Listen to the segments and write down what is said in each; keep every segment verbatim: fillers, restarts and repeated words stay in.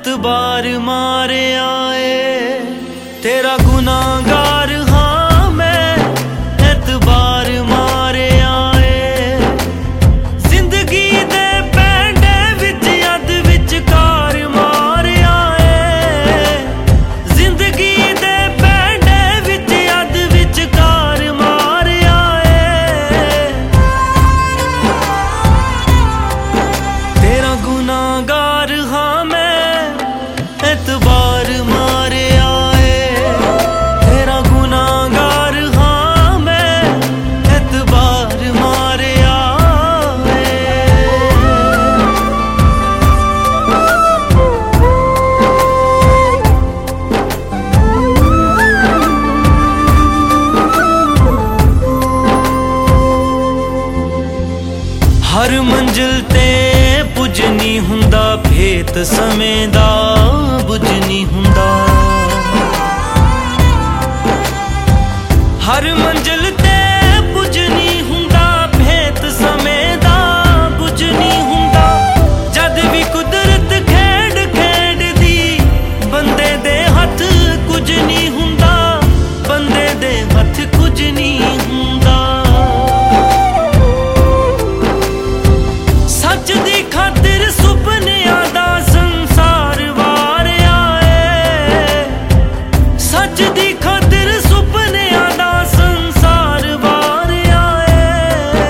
एतबार मारे आए तेरा गुनाहगार हाँ मैं एतबार मारे आए जिंदगी दे पैंडे विच अद विचकार मारे आए जिंदगी दे पैंडे विच अद विचकार मारे आए तेरा गुनाहगार हाँ मैं एतबार मारे आए तेरा गुनाहगार हाँ मैं एतबार मारे आए। हर मंजिल ते पुज नहीं हुंदा भेत समय दा बुझ नहीं हुंदा हर मंजिल ते पुज नहीं हुंदा भेत समय दा बुझ नहीं हुंदा जद भी कुदरत खेड खेड दी बंदे दे हथ कुछ नहीं हुंदा बंदे दे हथ कुछ नहीं हुंदा सच दी खातिर सुपनियां दा संसार वार आए सच दी खातिर सुपनियां दा संसार वार आए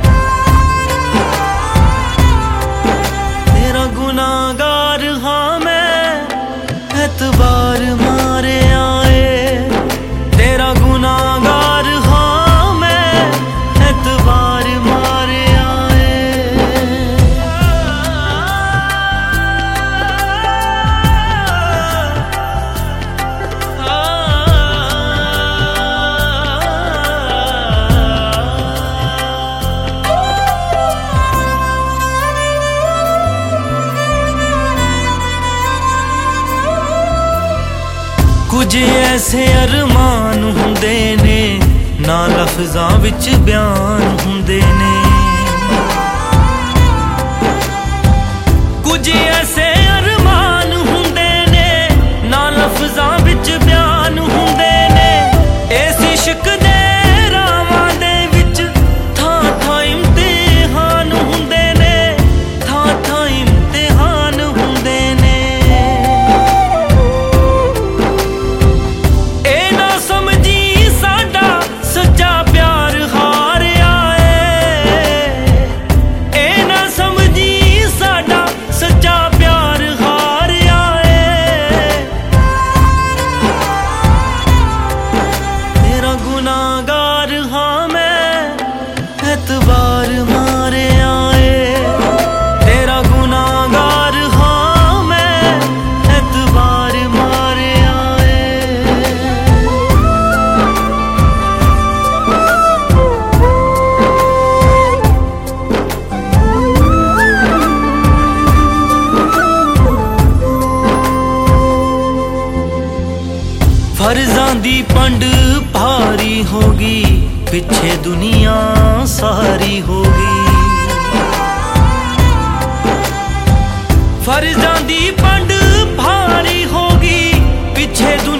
तेरा गुनाहगार हाँ मैं एतबार मारे आए तेरा गुनाहगार हाँ मैं एतबार मारे कुछ ऐसे अरमान हुंदे ने ना लफ्जां विच बयान हुंदे ने कुछ ऐसे अरमान हुंदे ने ना लफ्जां विच बयान हुंदे ने इस इश्क दे रावां दे विच थां थां इम्तिहान हुंदे ने थां थां इम्तिहान हुंदे ने गुनाहगार हाँ मैं एतबार मारे आए तेरा गुनाहगार हाँ मैं एतबार मारे आए। फर्जां दी पंड भारी होगी पिछे दुनिया सारी होगी फर्जां दी पंड भारी होगी पिछे